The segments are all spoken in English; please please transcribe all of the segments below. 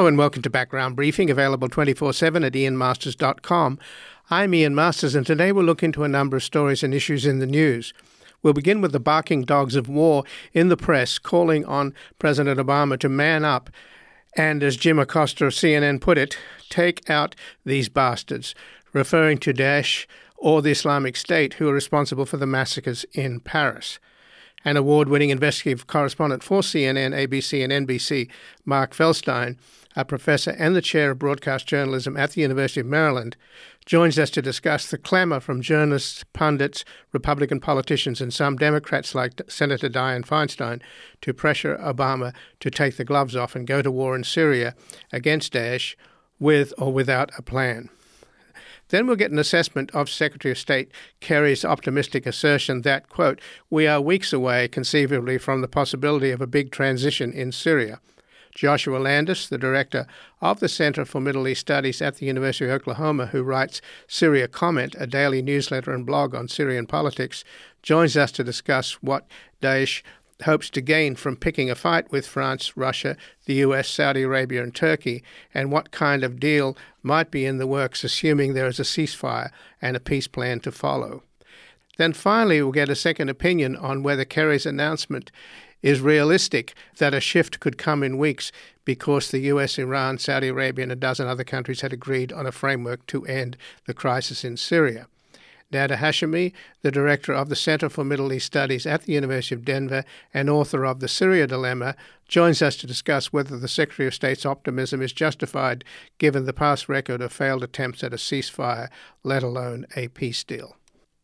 Hello and welcome to Background Briefing, available 24/7 at ianmasters.com. I'm Ian Masters, and today we'll look into a number of stories and issues in the news. We'll begin with the barking dogs of war in the press calling on President Obama to man up and, as Jim Acosta of CNN put it, take out these bastards, referring to Daesh or the Islamic State, who are responsible for the massacres in Paris. An award-winning investigative correspondent for CNN, ABC, and NBC, Mark Feldstein, a professor and the chair of broadcast journalism at the University of Maryland, joins us to discuss the clamour from journalists, pundits, Republican politicians, and some Democrats like Senator Dianne Feinstein to pressure Obama to take the gloves off and go to war in Syria against Daesh with or without a plan. Then we'll get an assessment of Secretary of State Kerry's optimistic assertion that, quote, we are weeks away, conceivably, from the possibility of a big transition in Syria. Joshua Landis, the director of the Center for Middle East Studies at the University of Oklahoma, who writes Syria Comment, a daily newsletter and blog on Syrian politics, joins us to discuss what Daesh hopes to gain from picking a fight with France, Russia, the US, Saudi Arabia, and Turkey, and what kind of deal might be in the works, assuming there is a ceasefire and a peace plan to follow. Then finally, we'll get a second opinion on whether Kerry's announcement is realistic that a shift could come in weeks because the US, Iran, Saudi Arabia, and a dozen other countries had agreed on a framework to end the crisis in Syria. Nada Hashemi, the director of the Center for Middle East Studies at the University of Denver and author of The Syria Dilemma, joins us to discuss whether the Secretary of State's optimism is justified given the past record of failed attempts at a ceasefire, let alone a peace deal.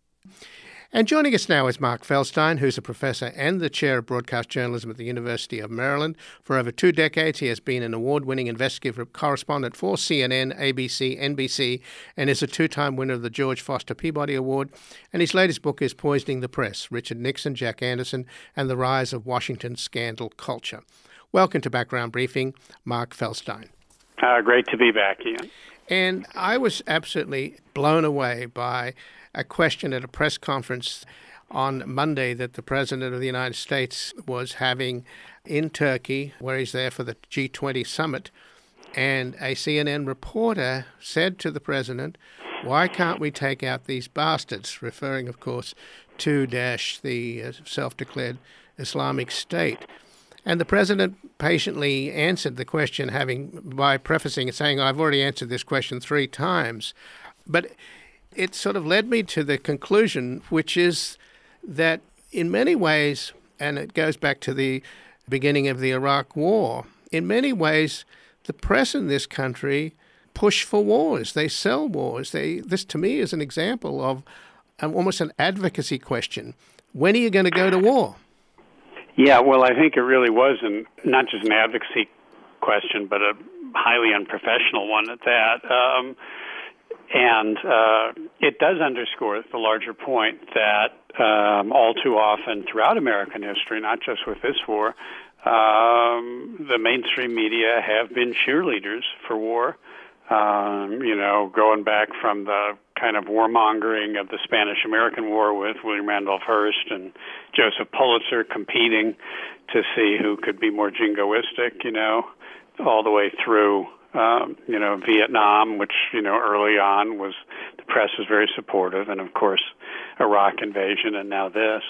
And joining us now is Mark Feldstein, who's a professor and the chair of broadcast journalism at the University of Maryland. For over 2 decades, he has been an award-winning investigative correspondent for CNN, ABC, NBC, and is a 2-time winner of the George Foster Peabody Award. And his latest book is Poisoning the Press, Richard Nixon, Jack Anderson, and the Rise of Washington Scandal Culture. Welcome to Background Briefing, Mark Feldstein. Great to be back, Ian. And I was absolutely blown away by a question at a press conference on Monday that the President of the United States was having in Turkey, where he's there for the G20 summit. And a CNN reporter said to the President, why can't we take out these bastards? Referring, of course, to Daesh, the self-declared Islamic State. And the President patiently answered the question by prefacing it, saying, I've already answered this question 3 times. But it sort of led me to the conclusion, which is that in many ways, and it goes back to the beginning of the Iraq War, in many ways, the press in this country push for wars. They sell wars. This, to me, is an example of almost an advocacy question. When are you going to go to war? Yeah, well, I think it really was not just an advocacy question, but a highly unprofessional one at that. And it does underscore the larger point that all too often throughout American history, not just with this war, the mainstream media have been cheerleaders for war, going back from the kind of warmongering of the Spanish-American War with William Randolph Hearst and Joseph Pulitzer competing to see who could be more jingoistic, all the way through Vietnam, which, early on the press was very supportive, and of course, Iraq invasion, and now this.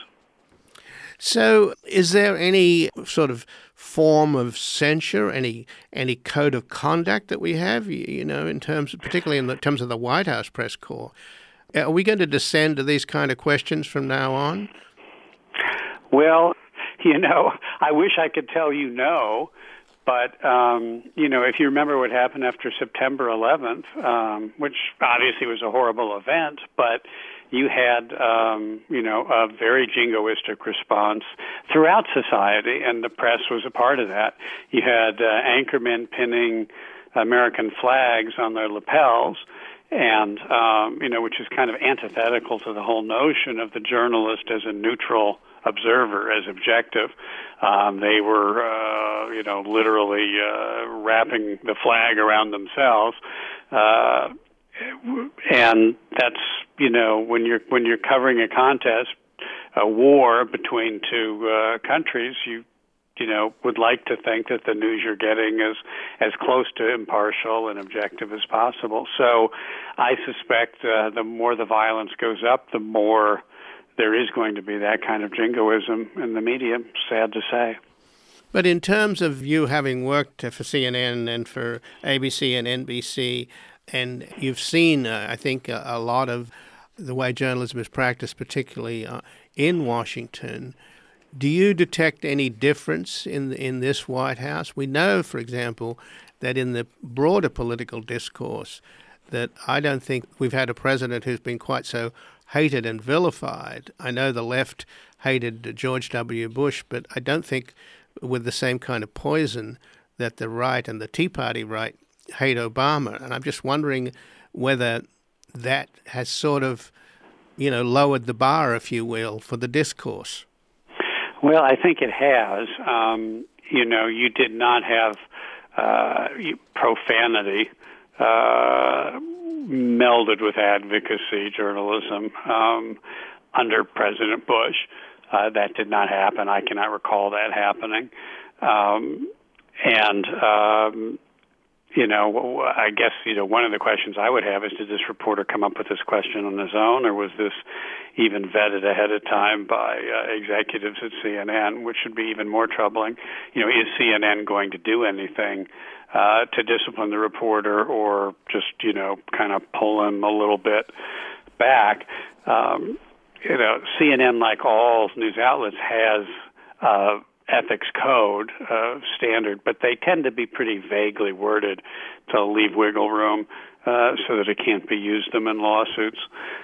So is there any sort of form of censure, any code of conduct that we have, particularly in terms of the White House press corps? Are we going to descend to these kind of questions from now on? Well, I wish I could tell you no. But, if you remember what happened after September 11th, which obviously was a horrible event, but you had, a very jingoistic response throughout society, and the press was a part of that. You had anchormen pinning American flags on their lapels, and, which is kind of antithetical to the whole notion of the journalist as a neutral observer, as objective. They were, literally wrapping the flag around themselves, and that's when you're covering a contest, a war between 2 countries, you would like to think that the news you're getting is as close to impartial and objective as possible. So I suspect the more the violence goes up, the more there is going to be that kind of jingoism in the media, sad to say. But in terms of you having worked for CNN and for ABC and NBC, and you've seen, I think, a lot of the way journalism is practiced, particularly in Washington, do you detect any difference in this White House? We know, for example, that in the broader political discourse, that I don't think we've had a president who's been quite so hated and vilified. I know the left hated George W. Bush, but I don't think with the same kind of poison that the right and the Tea Party right hate Obama. And I'm just wondering whether that has sort of, lowered the bar, if you will, for the discourse. Well, I think it has. You did not have profanity melded with advocacy journalism under President Bush. That did not happen. I cannot recall that happening. I guess, one of the questions I would have is, did this reporter come up with this question on his own, or was this even vetted ahead of time by executives at CNN, which should be even more troubling? Is CNN going to do anything to discipline the reporter, or just, kind of pull him a little bit back? CNN, like all news outlets, has ethics code standard, but they tend to be pretty vaguely worded to leave wiggle room so that it can't be used them in lawsuits.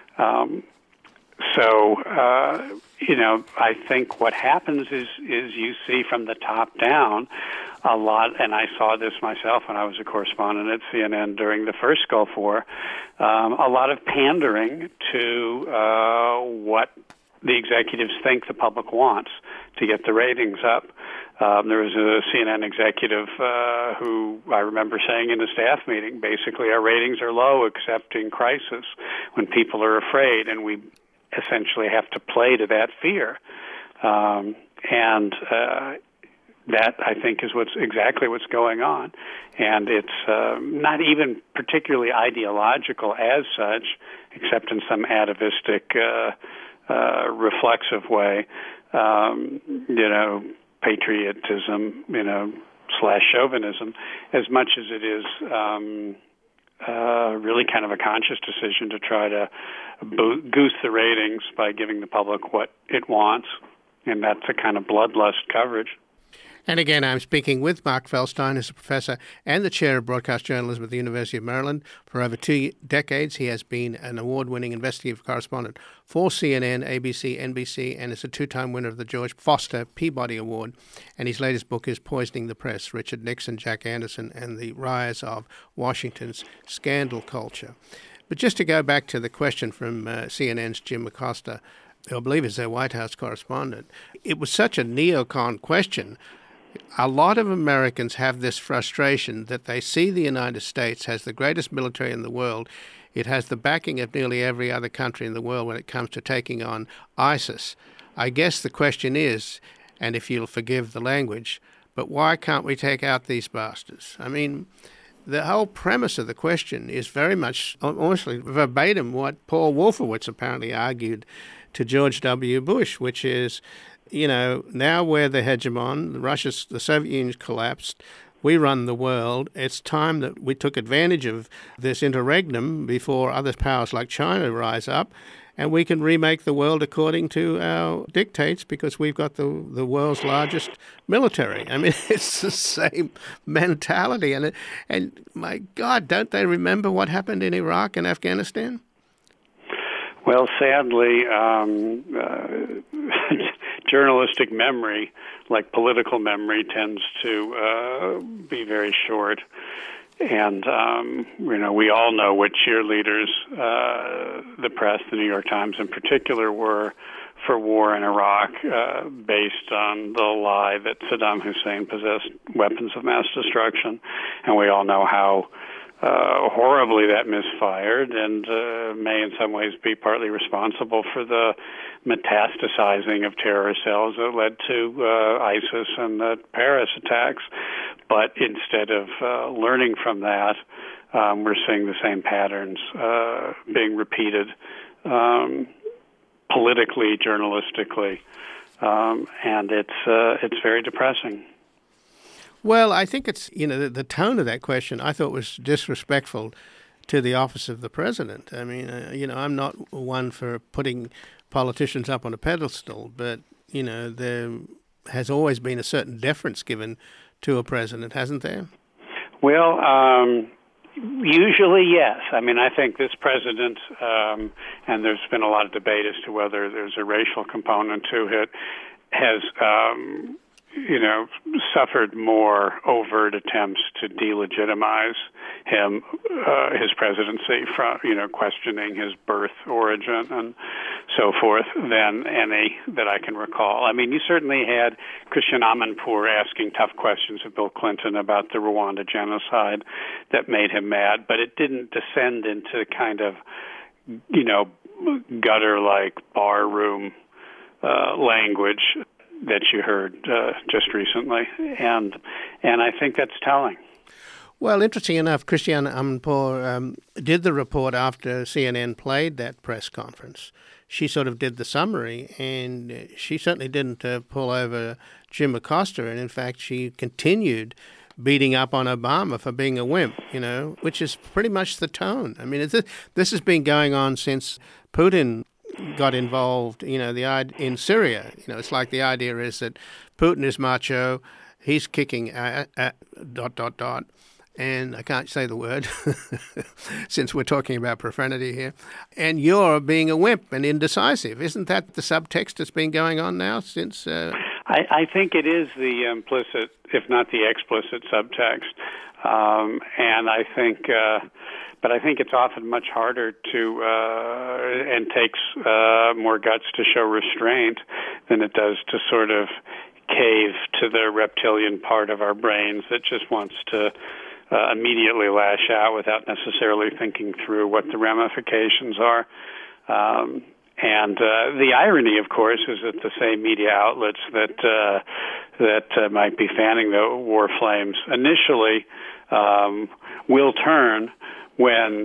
I think what happens is you see from the top down a lot, and I saw this myself when I was a correspondent at CNN during the first Gulf War, a lot of pandering to what the executives think the public wants to get the ratings up. There was a CNN executive who I remember saying in a staff meeting, basically, our ratings are low except in crisis when people are afraid, and we essentially have to play to that fear. That, I think, is exactly what's going on. And it's not even particularly ideological as such, except in some atavistic, reflexive way. Patriotism, / chauvinism, as much as it is really kind of a conscious decision to try to goose the ratings by giving the public what it wants. And that's a kind of bloodlust coverage. And again, I'm speaking with Mark Feldstein, who's a professor and the chair of broadcast journalism at the University of Maryland. For over 2 decades, he has been an award-winning investigative correspondent for CNN, ABC, NBC, and is a 2-time winner of the George Foster Peabody Award. And his latest book is Poisoning the Press, Richard Nixon, Jack Anderson, and the Rise of Washington's Scandal Culture. But just to go back to the question from CNN's Jim Acosta, who I believe is their White House correspondent, it was such a neocon question. A lot of Americans have this frustration that they see the United States has the greatest military in the world. It has the backing of nearly every other country in the world when it comes to taking on ISIS. I guess the question is, and if you'll forgive the language, but why can't we take out these bastards? I mean, the whole premise of the question is very much, almost verbatim, what Paul Wolfowitz apparently argued to George W. Bush, which is, now we're the hegemon, the Soviet Union collapsed, we run the world. It's time that we took advantage of this interregnum before other powers like China rise up, and we can remake the world according to our dictates because we've got the world's largest military. I mean, it's the same mentality. And my God, don't they remember what happened in Iraq and Afghanistan? Well, sadly, journalistic memory, like political memory, tends to be very short. And, we all know what cheerleaders the press, the New York Times in particular, were for war in Iraq based on the lie that Saddam Hussein possessed weapons of mass destruction. And we all know how horribly that misfired and may in some ways be partly responsible for the metastasizing of terror cells that led to ISIS and the Paris attacks. But instead of learning from that, we're seeing the same patterns being repeated politically, journalistically, and it's very depressing. Well, I think it's, the tone of that question I thought was disrespectful to the office of the president. I mean, I'm not one for putting politicians up on a pedestal, but, there has always been a certain deference given to a president, hasn't there? Well, usually, yes. I mean, I think this president, and there's been a lot of debate as to whether there's a racial component to it, has suffered more overt attempts to delegitimize him, his presidency, from, questioning his birth origin and so forth than any that I can recall. I mean, you certainly had Christian Amanpour asking tough questions of Bill Clinton about the Rwanda genocide that made him mad, but it didn't descend into kind of, gutter-like barroom language that you heard just recently, and I think that's telling. Well, interesting enough, Christiane Amanpour did the report after CNN played that press conference. She sort of did the summary, and she certainly didn't pull over Jim Acosta, and in fact, she continued beating up on Obama for being a wimp, which is pretty much the tone. I mean, this has been going on since Putin got involved, in Syria. It's like the idea is that Putin is macho, he's kicking ... and I can't say the word since we're talking about profanity here, and you're being a wimp and indecisive. Isn't that the subtext that's been going on now since... I think it is the implicit, if not the explicit subtext, and I think... But I think it's often much harder to, and takes more guts to show restraint than it does to sort of cave to the reptilian part of our brains that just wants to immediately lash out without necessarily thinking through what the ramifications are. And the irony, of course, is that the same media outlets that might be fanning the war flames initially will turn when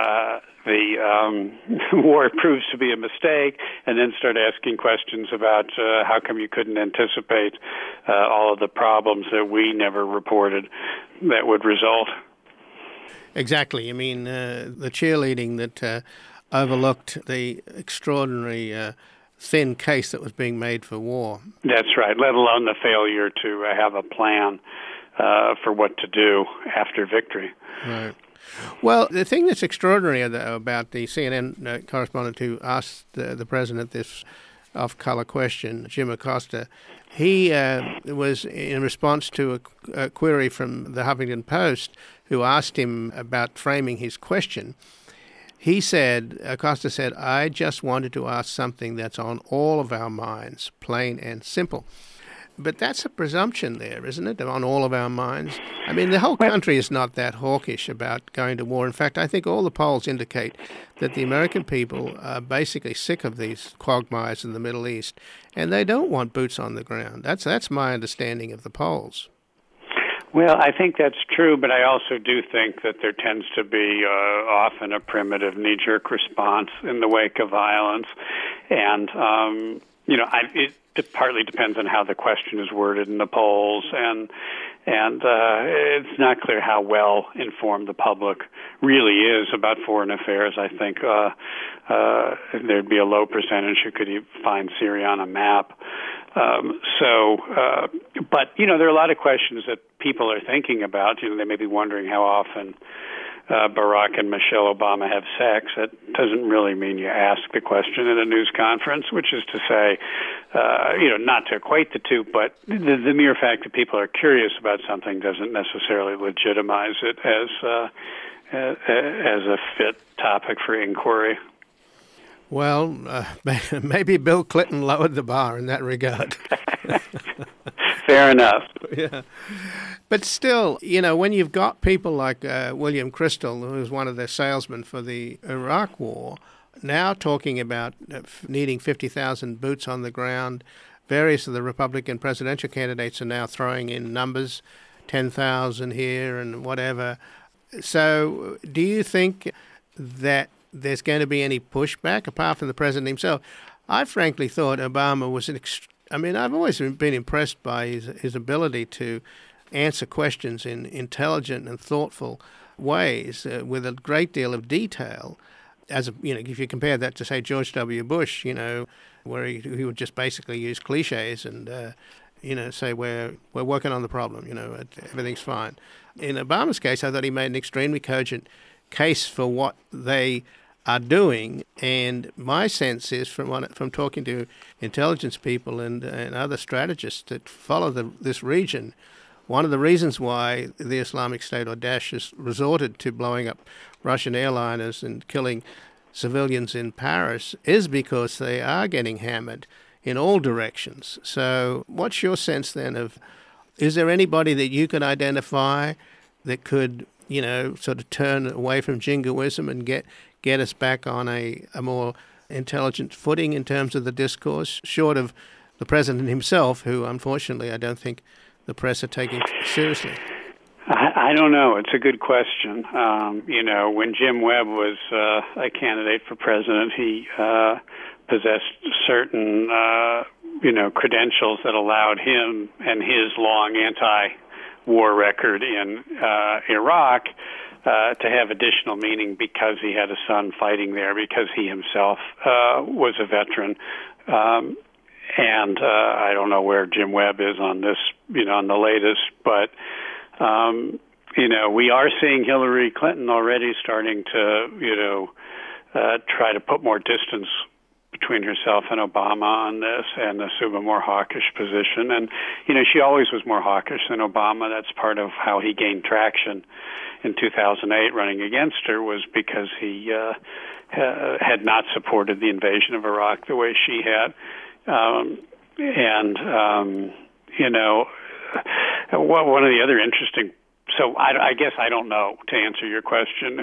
the war proves to be a mistake, and then start asking questions about how come you couldn't anticipate all of the problems that we never reported that would result. Exactly. I mean, the cheerleading that overlooked the extraordinary thin case that was being made for war. That's right, let alone the failure to have a plan for what to do after victory. Right. Well, the thing that's extraordinary about the CNN correspondent who asked the president this off-color question, Jim Acosta, he was in response to a query from the Huffington Post, who asked him about framing his question. Acosta said, "I just wanted to ask something that's on all of our minds, plain and simple." But that's a presumption there, isn't it, on all of our minds? I mean, the whole country is not that hawkish about going to war. In fact, I think all the polls indicate that the American people are basically sick of these quagmires in the Middle East, and they don't want boots on the ground. That's my understanding of the polls. Well, I think that's true, but I also do think that there tends to be often a primitive knee-jerk response in the wake of violence, and it partly depends on how the question is worded in the polls, and it's not clear how well informed the public really is about foreign affairs. I think there'd be a low percentage who could find Syria on a map. But there are a lot of questions that people are thinking about. They may be wondering how often Barack and Michelle Obama have sex. That doesn't really mean you ask the question at a news conference, which is to say, not to equate the two, but the mere fact that people are curious about something doesn't necessarily legitimize it as a fit topic for inquiry. Well, maybe Bill Clinton lowered the bar in that regard. Fair enough. Yeah. But still, when you've got people like William Crystal, who was one of the salesmen for the Iraq War, now talking about needing 50,000 boots on the ground, various of the Republican presidential candidates are now throwing in numbers, 10,000 here and whatever. So do you think that there's going to be any pushback apart from the president himself? I frankly thought Obama was I've always been impressed by his ability to answer questions in intelligent and thoughtful ways with a great deal of detail. If you compare that to, say, George W. Bush, where he would just basically use cliches and, say we're working on the problem, everything's fine. In Obama's case, I thought he made an extremely cogent case for what they are doing, and my sense is from talking to intelligence people and other strategists that follow this region, one of the reasons why the Islamic State or Daesh has resorted to blowing up Russian airliners and killing civilians in Paris is because they are getting hammered in all directions. So what's your sense then is there anybody that you could identify that could, sort of turn away from jingoism and get us back on a more intelligent footing in terms of the discourse, short of the president himself, who unfortunately I don't think the press are taking seriously? I don't know. It's a good question. When Jim Webb was a candidate for president, he possessed certain, credentials that allowed him and his long anti-war record in Iraq to have additional meaning because he had a son fighting there, because he himself was a veteran. And I don't know where Jim Webb is on this, on the latest, but, we are seeing Hillary Clinton already starting to, try to put more distance between herself and Obama on this and assume a more hawkish position. And, she always was more hawkish than Obama. That's part of how he gained traction in 2008 running against her, was because he had not supported the invasion of Iraq the way she had. One of the other interesting, so I guess I don't know, to answer your question,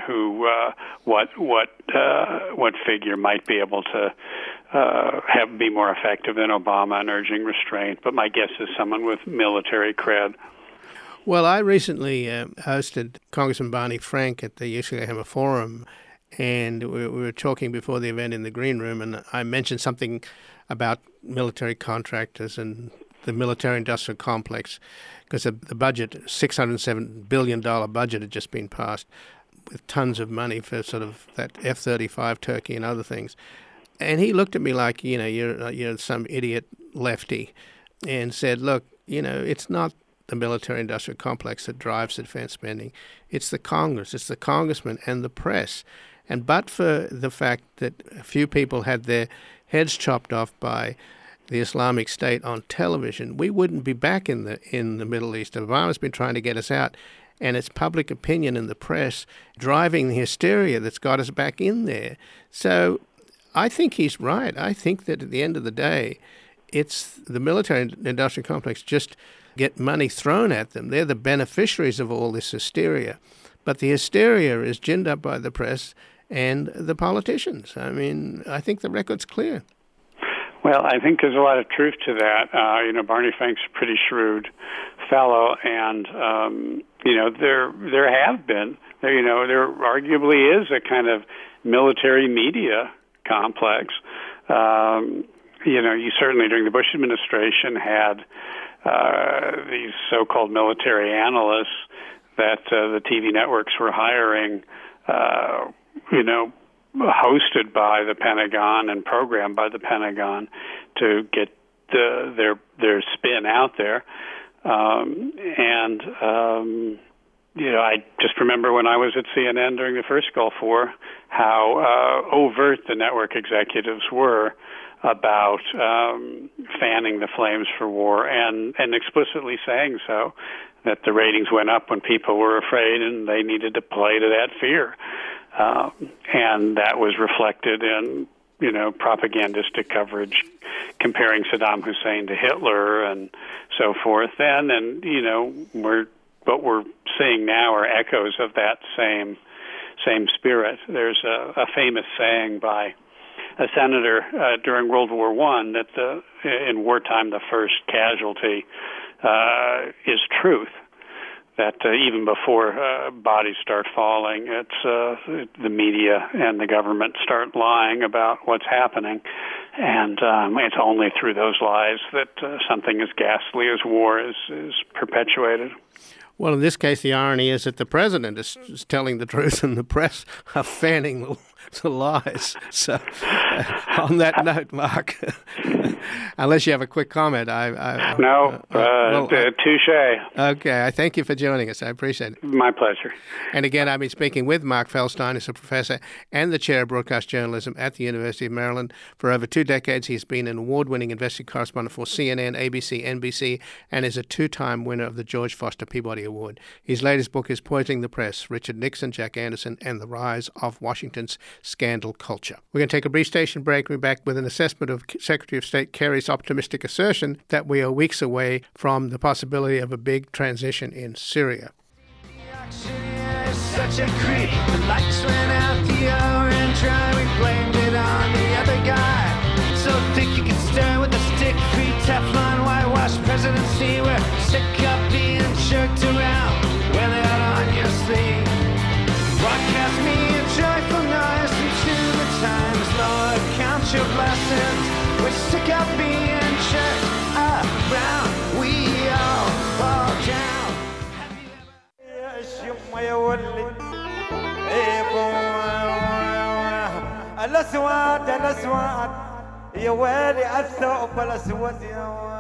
what figure might be able to be more effective than Obama in urging restraint, but my guess is someone with military cred. Well, I recently hosted Congressman Barney Frank at the UCLA Forum, and we were talking before the event in the green room, and I mentioned something about military contractors and the military-industrial complex, because the budget, $607 billion budget, had just been passed with tons of money for sort of that F-35 Turkey and other things. And he looked at me like, you're some idiot lefty, and said, look, it's not the military-industrial complex that drives the defense spending. It's the Congress, it's the congressmen and the press. And but for the fact that a few people had their heads chopped off by the Islamic State on television, we wouldn't be back in the Middle East. Obama's been trying to get us out, and it's public opinion in the press driving the hysteria that's got us back in there. So I think he's right. I think that at the end of the day, it's the military-industrial complex just get money thrown at them. They're the beneficiaries of all this hysteria. But the hysteria is ginned up by the press and the politicians. I mean, I think the record's clear. Well, I think there's a lot of truth to that. Barney Frank's a pretty shrewd fellow, and there have been, there arguably is a kind of military media complex. You certainly during the Bush administration had these so-called military analysts that the TV networks were hiring, hosted by the Pentagon and programmed by the Pentagon to get their spin out there. I just remember when I was at CNN during the first Gulf War, how overt the network executives were about fanning the flames for war and explicitly saying so, that the ratings went up when people were afraid and they needed to play to that fear. And that was reflected in propagandistic coverage comparing Saddam Hussein to Hitler and so forth then. And, what we're seeing now are echoes of that same spirit. There's a famous saying by a senator during World War I that in wartime the first casualty is truth. That even before bodies start falling, it's the media and the government start lying about what's happening, and it's only through those lies that something as ghastly as war is perpetuated. Well, in this case, the irony is that the president is telling the truth and the press are fanning the lies. So, on that note, Mark, unless you have a quick comment, touche. Okay, I thank you for joining us. I appreciate it. My pleasure. And again, I've been speaking with Mark Feldstein, who's a professor and the chair of broadcast journalism at the University of Maryland. For over 2 decades, he's been an award-winning investigative correspondent for CNN, ABC, NBC, and is a 2-time winner of the George Foster Peabody Award. His latest book is Poisoning the Press, Richard Nixon, Jack Anderson, and the Rise of Washington's Scandal Culture. We're going to take a brief station break. We're back with an assessment of Secretary of State Kerry's optimistic assertion that we are weeks away from the possibility of a big transition in Syria. Such a creep. The lights went out the orange eye. We blamed it on the other guy. So thick you could stir with a stick. Free Teflon whitewash presidency. We're sick of being jerked around. Wear that on your sleeve. Broadcast me a joyful noise into the times. Lord, count your blessings. We're sick of being jerked around. We all fall down. الأسود يا ويلي الثوب الأسود يا ويلي.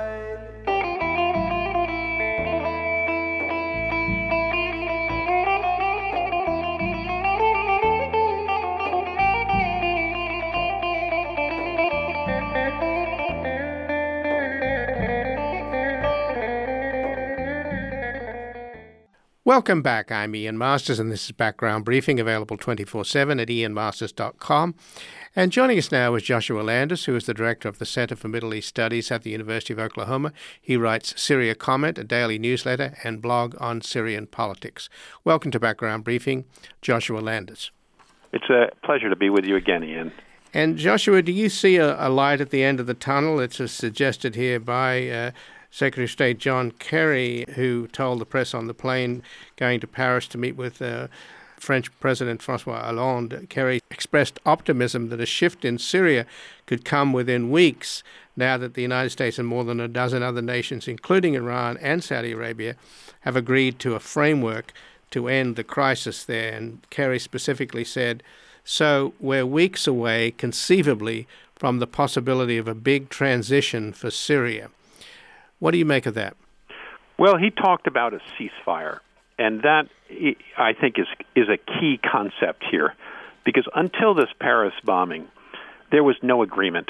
Welcome back. I'm Ian Masters, and this is Background Briefing, available 24/7 at ianmasters.com. And joining us now is Joshua Landis, who is the director of the Center for Middle East Studies at the University of Oklahoma. He writes Syria Comment, a daily newsletter, and blog on Syrian politics. Welcome to Background Briefing, Joshua Landis. It's a pleasure to be with you again, Ian. And Joshua, do you see a light at the end of the tunnel? It's suggested here by Secretary of State John Kerry, who told the press on the plane going to Paris to meet with French President Francois Hollande. Kerry expressed optimism that a shift in Syria could come within weeks now that the United States and more than a dozen other nations, including Iran and Saudi Arabia, have agreed to a framework to end the crisis there. And Kerry specifically said, so we're weeks away, conceivably, from the possibility of a big transition for Syria. What do you make of that? Well, he talked about a ceasefire, and that, I think, is a key concept here, because until this Paris bombing, there was no agreement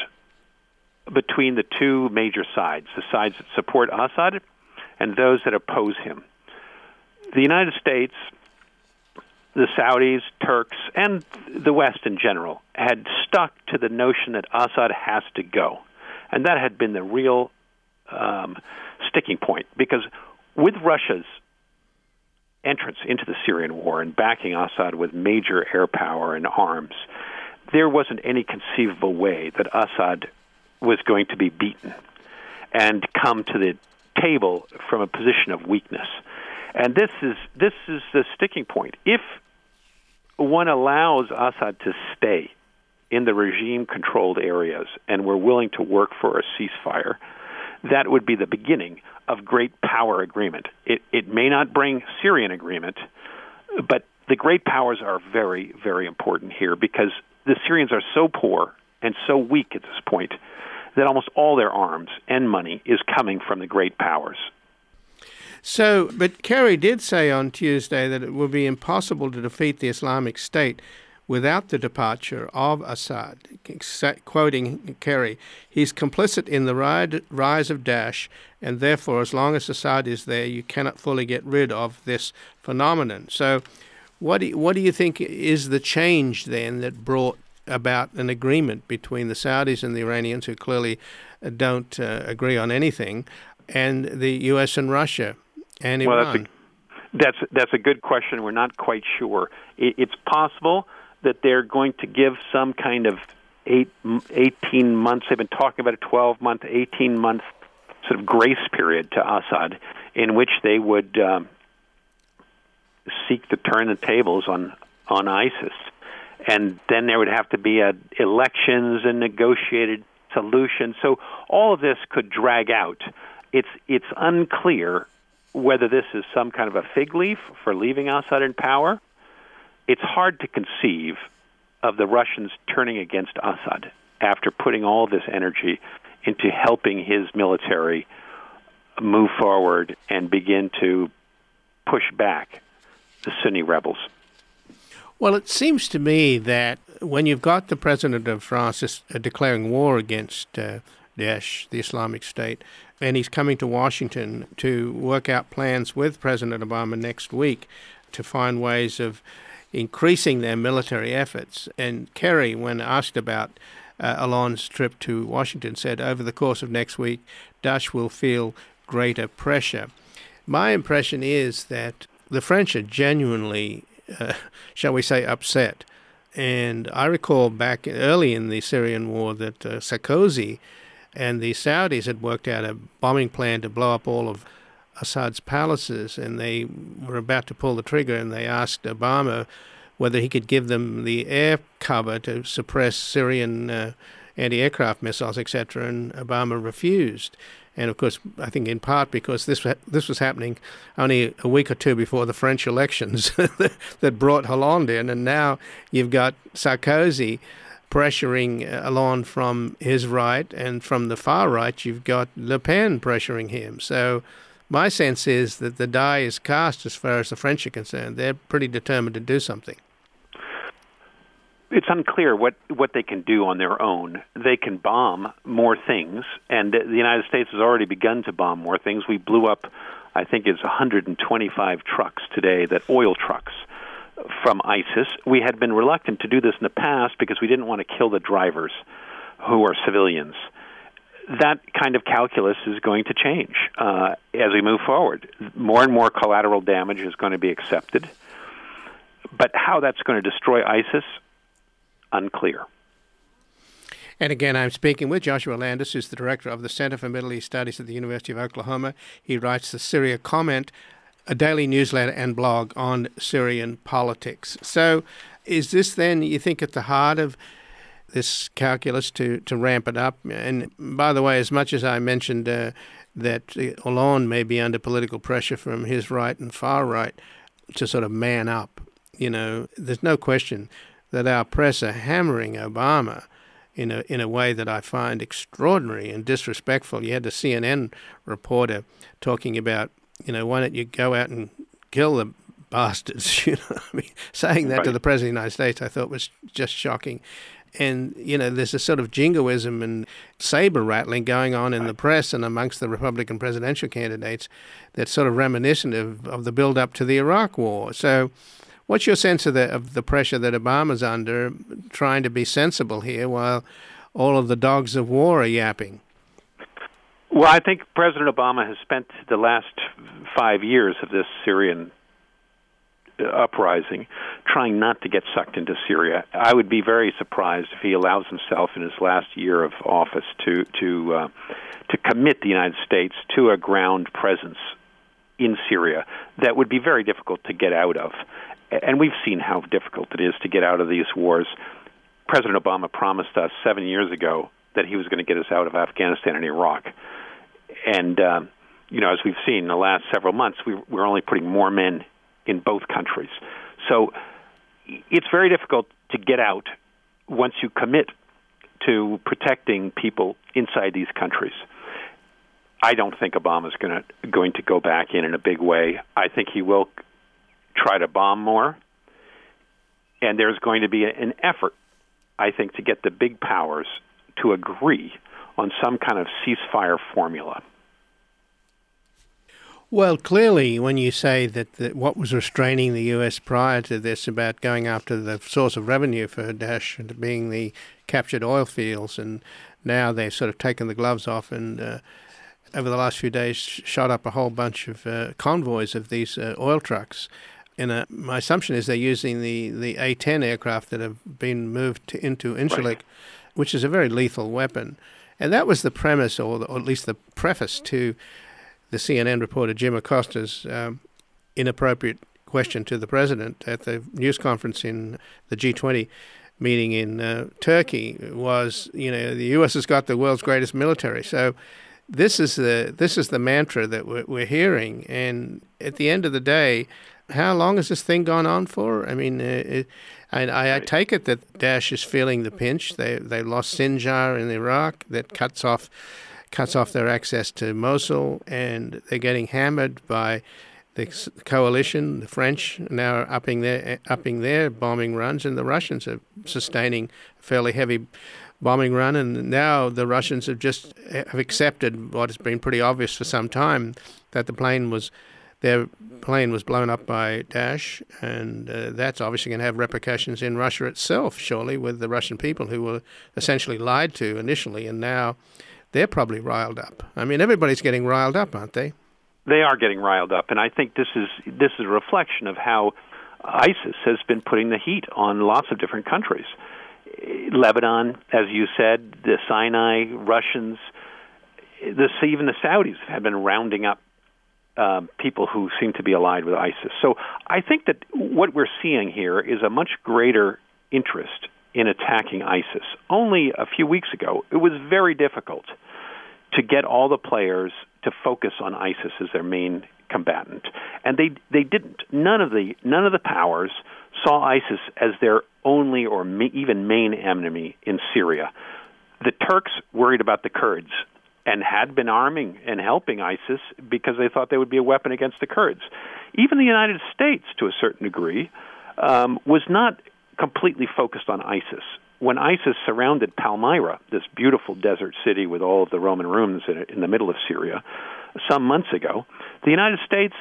between the two major sides, the sides that support Assad and those that oppose him. The United States, the Saudis, Turks, and the West in general had stuck to the notion that Assad has to go, and that had been the real sticking point, because with Russia's entrance into the Syrian war and backing Assad with major air power and arms, there wasn't any conceivable way that Assad was going to be beaten and come to the table from a position of weakness. And this is the sticking point. If one allows Assad to stay in the regime-controlled areas and we're willing to work for a ceasefire, that would be the beginning of great power agreement. It may not bring Syrian agreement, but the great powers are very, very important here, because the Syrians are so poor and so weak at this point that almost all their arms and money is coming from the great powers. So, but Kerry did say on Tuesday that it would be impossible to defeat the Islamic State without the departure of Assad. Quoting Kerry, he's complicit in the rise of Daesh, and therefore, as long as Assad is there, you cannot fully get rid of this phenomenon. So what do you think is the change then that brought about an agreement between the Saudis and the Iranians, who clearly don't agree on anything, and the U.S. and Russia and Iran? Well, that's a good question. We're not quite sure. It's possible that they're going to give some kind of 18 months. They've been talking about a 12-month, 18-month sort of grace period to Assad, in which they would seek to turn the tables on ISIS. And then there would have to be elections and negotiated solutions. So all of this could drag out. It's unclear whether this is some kind of a fig leaf for leaving Assad in power. It's hard to conceive of the Russians turning against Assad after putting all this energy into helping his military move forward and begin to push back the Sunni rebels. Well, it seems to me that when you've got the president of France declaring war against Daesh, the Islamic State, and he's coming to Washington to work out plans with President Obama next week to find ways of increasing their military efforts. And Kerry, when asked about Hollande's trip to Washington, said over the course of next week, Daesh will feel greater pressure. My impression is that the French are genuinely, shall we say, upset. And I recall back early in the Syrian war that Sarkozy and the Saudis had worked out a bombing plan to blow up all of Assad's palaces, and they were about to pull the trigger, and they asked Obama whether he could give them the air cover to suppress Syrian anti-aircraft missiles, etc., and Obama refused. And, of course, I think in part because this was happening only a week or two before the French elections that brought Hollande in, and now you've got Sarkozy pressuring Hollande from his right, and from the far right you've got Le Pen pressuring him. So my sense is that the die is cast as far as the French are concerned. They're pretty determined to do something. It's unclear what they can do on their own. They can bomb more things, and the United States has already begun to bomb more things. We blew up, I think it's 125 trucks today, oil trucks, from ISIS. We had been reluctant to do this in the past because we didn't want to kill the drivers, who are civilians. That kind of calculus is going to change as we move forward. More and more collateral damage is going to be accepted. But how that's going to destroy ISIS, unclear. And again, I'm speaking with Joshua Landis, who's the director of the Center for Middle East Studies at the University of Oklahoma. He writes the Syria Comment, a daily newsletter and blog on Syrian politics. So is this then, you think, at the heart of this calculus to ramp it up? And by the way, as much as I mentioned that Hollande may be under political pressure from his right and far right to sort of man up, there's no question that our press are hammering Obama in a way that I find extraordinary and disrespectful. You had the CNN reporter talking about, why don't you go out and kill the bastards? Saying that to the President of the United States, I thought was just shocking. And, there's a sort of jingoism and saber rattling going on in the press and amongst the Republican presidential candidates that's sort of reminiscent of the build-up to the Iraq War. So what's your sense of the pressure that Obama's under, trying to be sensible here while all of the dogs of war are yapping? Well, I think President Obama has spent the last 5 years of this Syrian uprising trying not to get sucked into Syria. I would be very surprised if he allows himself in his last year of office to commit the United States to a ground presence in Syria that would be very difficult to get out of. And we've seen how difficult it is to get out of these wars. President Obama promised us 7 years ago that he was going to get us out of Afghanistan and Iraq. And, as we've seen in the last several months, we're only putting more men in both countries. So it's very difficult to get out once you commit to protecting people inside these countries. I don't think Obama's going to go back in a big way. I think he will try to bomb more, and there's going to be an effort, I think, to get the big powers to agree on some kind of ceasefire formula. Well, clearly, when you say that what was restraining the U.S. prior to this about going after the source of revenue for Daesh being the captured oil fields, and now they've sort of taken the gloves off and over the last few days shot up a whole bunch of convoys of these oil trucks. And my assumption is they're using the A-10 aircraft that have been moved into Incirlik, right, which is a very lethal weapon. And that was the premise, or at least the preface to the CNN reporter Jim Acosta's inappropriate question to the president at the news conference in the G20 meeting in Turkey was, the U.S. has got the world's greatest military. So this is the mantra that we're hearing. And at the end of the day, how long has this thing gone on for? I mean, I take it that Daesh is feeling the pinch. They lost Sinjar in Iraq. That cuts off their access to Mosul, and they're getting hammered by the coalition. The French now are upping their bombing runs, and the Russians are sustaining a fairly heavy bombing run. And now the Russians have accepted what has been pretty obvious for some time, that their plane was blown up by Daesh, and that's obviously going to have repercussions in Russia itself, surely, with the Russian people who were essentially lied to initially, and now they're probably riled up. I mean, everybody's getting riled up, aren't they? They are getting riled up, and I think this is a reflection of how ISIS has been putting the heat on lots of different countries. Lebanon, as you said, the Sinai, Russians, even the Saudis have been rounding up people who seem to be allied with ISIS. So I think that what we're seeing here is a much greater interest in attacking ISIS. Only a few weeks ago, it was very difficult to get all the players to focus on ISIS as their main combatant, and they didn't. None of the powers saw ISIS as their only or even main enemy in Syria. The Turks worried about the Kurds and had been arming and helping ISIS because they thought they would be a weapon against the Kurds. Even the United States, to a certain degree, was not completely focused on ISIS. When ISIS surrounded Palmyra, this beautiful desert city with all of the Roman ruins in the middle of Syria, some months ago, the United States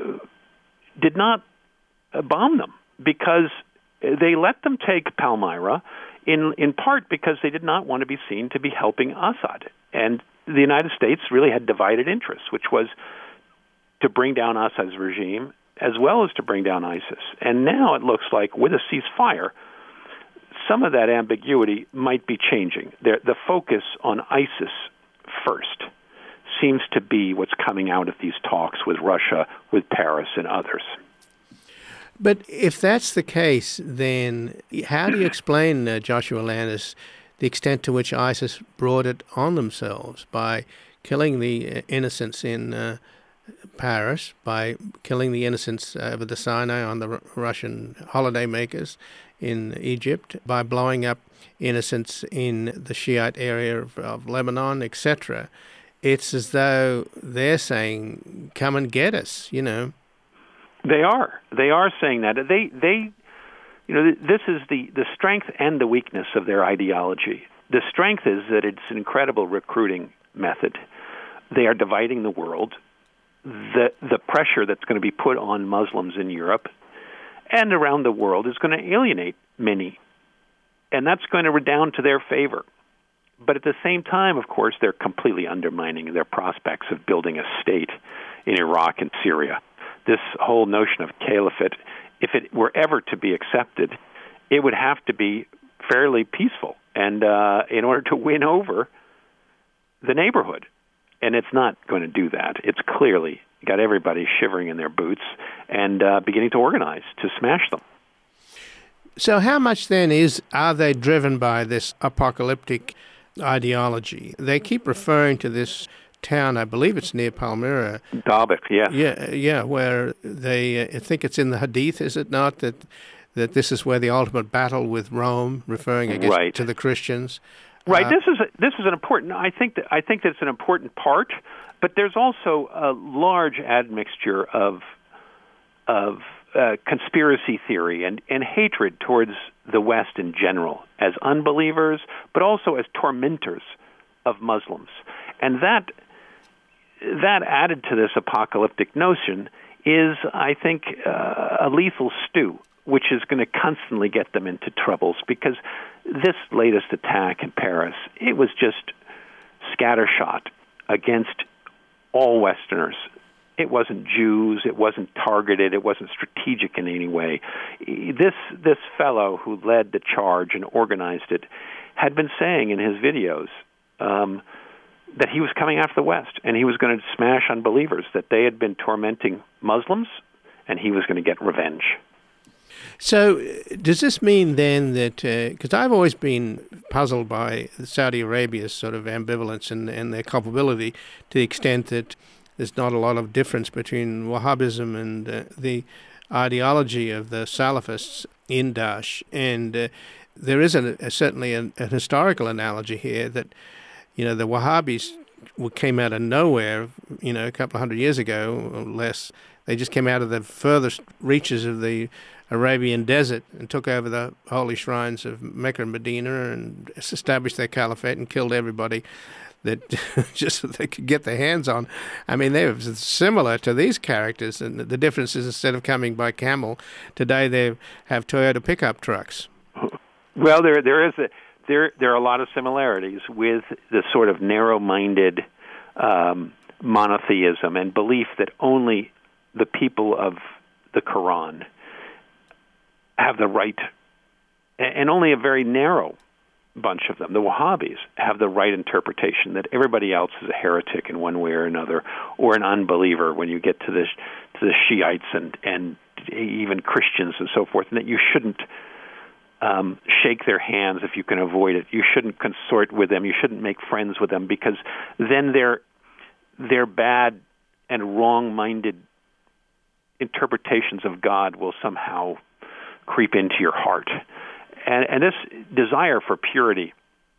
did not bomb them because they let them take Palmyra, in part because they did not want to be seen to be helping Assad. And the United States really had divided interests, which was to bring down Assad's regime as well as to bring down ISIS. And now it looks like with a ceasefire, some of that ambiguity might be changing. The focus on ISIS first seems to be what's coming out of these talks with Russia, with Paris, and others. But if that's the case, then how do you explain, Joshua Landis, the extent to which ISIS brought it on themselves by killing the innocents in Paris, by killing the innocents over the Sinai on the Russian holidaymakers in Egypt, by blowing up innocents in the Shiite area of Lebanon, etc.? It's as though they're saying, come and get us, They are saying that. This is the strength and the weakness of their ideology. The strength is that it's an incredible recruiting method. They are dividing the world. The pressure that's going to be put on Muslims in Europe and around the world is going to alienate many, and that's going to redound to their favor. But at the same time, of course, they're completely undermining their prospects of building a state in Iraq and Syria. This whole notion of caliphate, if it were ever to be accepted, it would have to be fairly peaceful, and in order to win over the neighborhood. And it's not going to do that. It's clearly got everybody shivering in their boots and beginning to organize to smash them. So how much then are they driven by this apocalyptic ideology? They keep referring to this town, I believe it's near Palmyra. Dabiq, yes. Yeah, where they, I think it's in the Hadith, is it not, that this is where the ultimate battle with Rome, referring, I guess, to the Christians. Right. This is an important. I think that's an important part, but there's also a large admixture of conspiracy theory and hatred towards the West in general, as unbelievers, but also as tormentors of Muslims, and that that added to this apocalyptic notion is, I think, a lethal stew, which is going to constantly get them into troubles, because this latest attack in Paris, it was just scattershot against all Westerners. It wasn't Jews, it wasn't targeted, it wasn't strategic in any way. This fellow who led the charge and organized it had been saying in his videos that he was coming after the West, and he was going to smash unbelievers, that they had been tormenting Muslims, and he was going to get revenge. So does this mean then that, because I've always been puzzled by Saudi Arabia's sort of ambivalence and their culpability, to the extent that there's not a lot of difference between Wahhabism and the ideology of the Salafists in Daesh, and there is certainly an historical analogy here that, you know, the Wahhabis came out of nowhere, you know, a couple of hundred years ago or less. They just came out of the furthest reaches of the Arabian desert and took over the holy shrines of Mecca and Medina and established their caliphate and killed everybody that just so they could get their hands on. I mean, they were similar to these characters, and the difference is instead of coming by camel, today they have Toyota pickup trucks. Well, there are a lot of similarities with the sort of narrow-minded monotheism and belief that only the people of the Quran have the right, and only a very narrow bunch of them, the Wahhabis, have the right interpretation, that everybody else is a heretic in one way or another, or an unbeliever when you get to the Shiites and even Christians and so forth, and that you shouldn't shake their hands if you can avoid it. You shouldn't consort with them. You shouldn't make friends with them, because then their bad and wrong-minded interpretations of God will somehow creep into your heart. And this desire for purity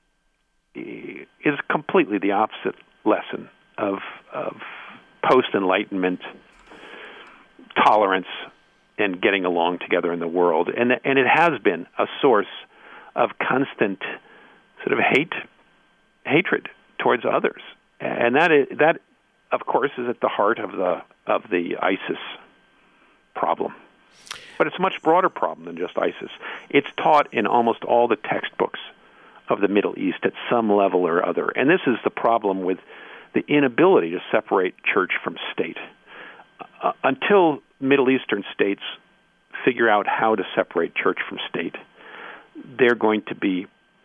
is completely the opposite lesson of post-Enlightenment tolerance and getting along together in the world. And it has been a source of constant sort of hatred towards others. And that of course is at the heart of the ISIS problem. But it's a much broader problem than just ISIS. It's taught in almost all the textbooks of the Middle East at some level or other. And this is the problem with the inability to separate church from state. Until Middle Eastern states figure out how to separate church from state, they're going to be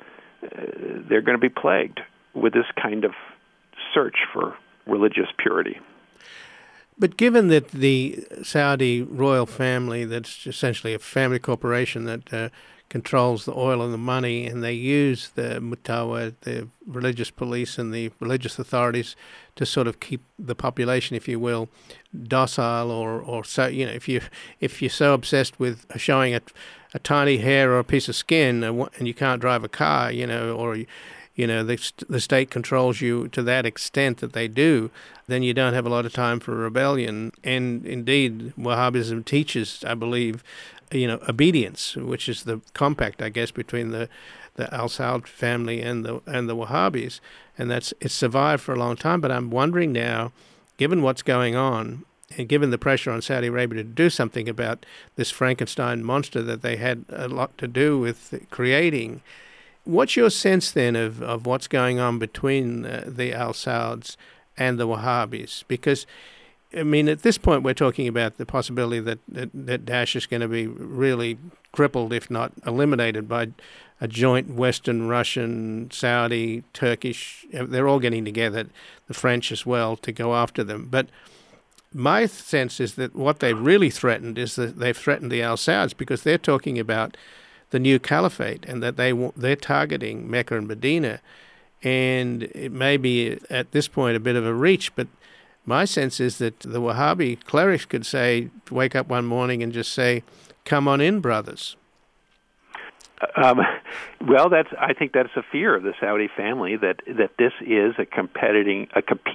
plagued with this kind of search for religious purity. But given that the Saudi royal family, that's essentially a family corporation that controls the oil and the money, and they use the Mutawa, the religious police and the religious authorities to sort of keep the population, if you will, docile, or so, you know, if you're so obsessed with showing a tiny hair or a piece of skin and you can't drive a car, you know, or you know, the state controls you to that extent that they do, then you don't have a lot of time for rebellion. And indeed, Wahhabism teaches, I believe, you know, obedience, which is the compact, I guess, between the Al Saud family and the Wahhabis, and it's survived for a long time. But I'm wondering now, given what's going on, and given the pressure on Saudi Arabia to do something about this Frankenstein monster that they had a lot to do with creating, what's your sense then of what's going on between the Al Sauds and the Wahhabis? Because, I mean, at this point we're talking about the possibility that Daesh is going to be really crippled, if not eliminated, by a joint Western, Russian, Saudi, Turkish. They're all getting together, the French as well, to go after them. But my sense is that what they've really threatened is that they've threatened the Al Sauds, because they're talking about the new caliphate, and that they're targeting Mecca and Medina. And it may be at this point a bit of a reach, but my sense is that the Wahhabi clerics could wake up one morning and just say, "Come on in, brothers." Well, I think that's a fear of the Saudi family, that this is a competing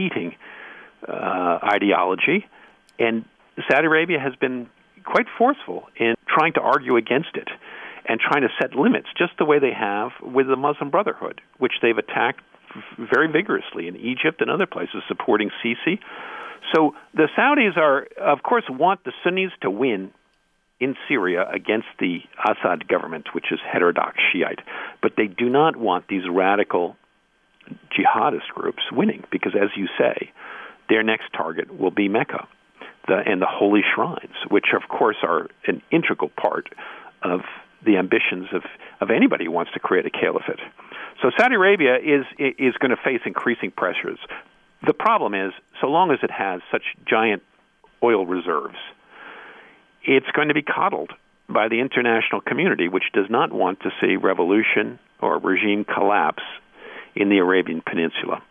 ideology, and Saudi Arabia has been quite forceful in trying to argue against it and trying to set limits, just the way they have with the Muslim Brotherhood, which they've attacked very vigorously in Egypt and other places supporting Sisi. So the Saudis of course, want the Sunnis to win in Syria against the Assad government, which is heterodox Shiite. But they do not want these radical jihadist groups winning because, as you say, their next target will be Mecca and the holy shrines, which, of course, are an integral part of the ambitions of anybody who wants to create a caliphate. So Saudi Arabia is going to face increasing pressures. The problem is, so long as it has such giant oil reserves, it's going to be coddled by the international community, which does not want to see revolution or regime collapse in the Arabian Peninsula.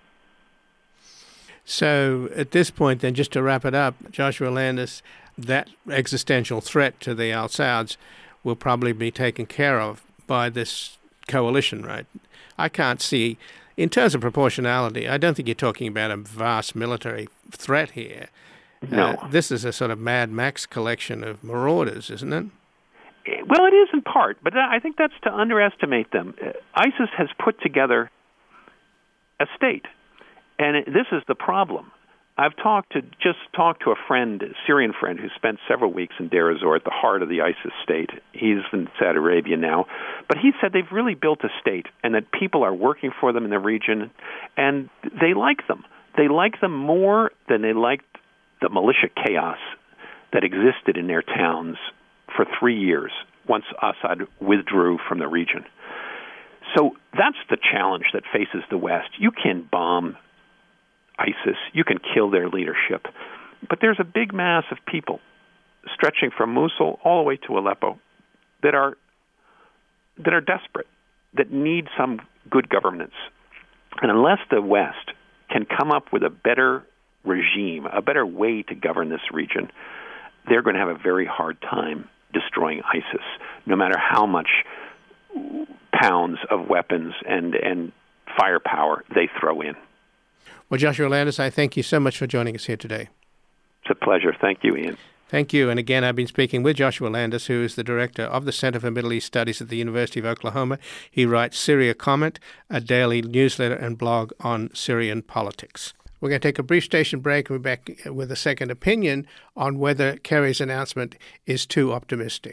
So at this point, then, just to wrap it up, Joshua Landis, that existential threat to the Al-Sauds will probably be taken care of by this coalition, right? I can't see, in terms of proportionality, I don't think you're talking about a vast military threat here. No. This is a sort of Mad Max collection of marauders, isn't it? Well, it is in part, but I think that's to underestimate them. ISIS has put together a state, and this is the problem. I've talked to a friend, a Syrian friend, who spent several weeks in Deir ez-Zor at the heart of the ISIS state. He's in Saudi Arabia now. But he said they've really built a state and that people are working for them in the region, and they like them. They like them more than they liked the militia chaos that existed in their towns for 3 years once Assad withdrew from the region. So that's the challenge that faces the West. You can bomb ISIS, you can kill their leadership, but there's a big mass of people stretching from Mosul all the way to Aleppo that are desperate, that need some good governance. And unless the West can come up with a better regime, a better way to govern this region, they're going to have a very hard time destroying ISIS, no matter how much pounds of weapons and firepower they throw in. Well, Joshua Landis, I thank you so much for joining us here today. It's a pleasure. Thank you, Ian. Thank you. And again, I've been speaking with Joshua Landis, who is the director of the Center for Middle East Studies at the University of Oklahoma. He writes Syria Comment, a daily newsletter and blog on Syrian politics. We're going to take a brief station break and we're back with a second opinion on whether Kerry's announcement is too optimistic.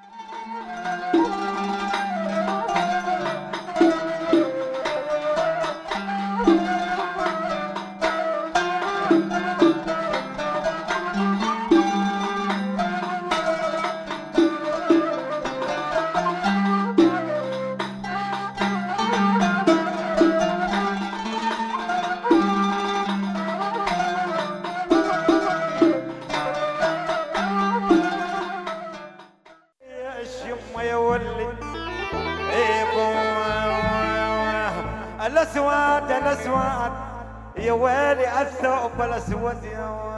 الأسود الأسود يا ويلي الثوب الأسود يا ويلي.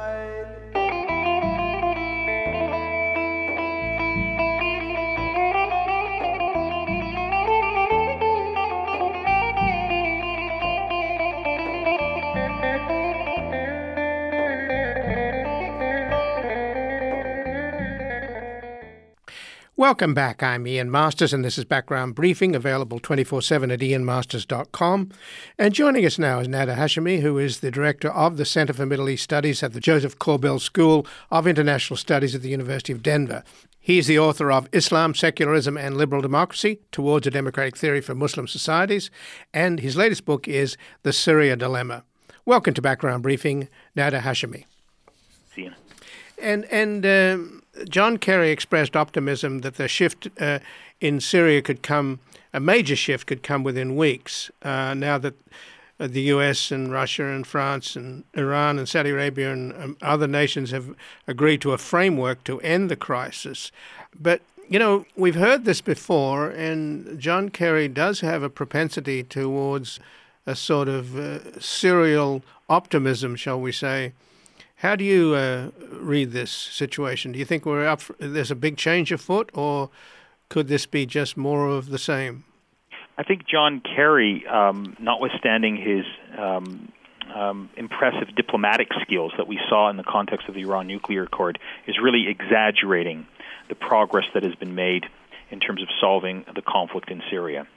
Welcome back. I'm Ian Masters, and this is Background Briefing, available 24/7 at ianmasters.com. And joining us now is Nader Hashemi, who is the director of the Center for Middle East Studies at the Joseph Corbell School of International Studies at the University of Denver. He is the author of Islam, Secularism and Liberal Democracy, Towards a Democratic Theory for Muslim Societies, and his latest book is The Syria Dilemma. Welcome to Background Briefing, Nader Hashemi. See you. And John Kerry expressed optimism that the shift in Syria could come, a major shift could come within weeks, now that the U.S. and Russia and France and Iran and Saudi Arabia and other nations have agreed to a framework to end the crisis. But, you know, we've heard this before, and John Kerry does have a propensity towards a sort of serial optimism, shall we say. How do you read this situation? Do you think there's a big change afoot, or could this be just more of the same? I think John Kerry, notwithstanding his impressive diplomatic skills that we saw in the context of the Iran nuclear accord, is really exaggerating the progress that has been made in terms of solving the conflict in Syria.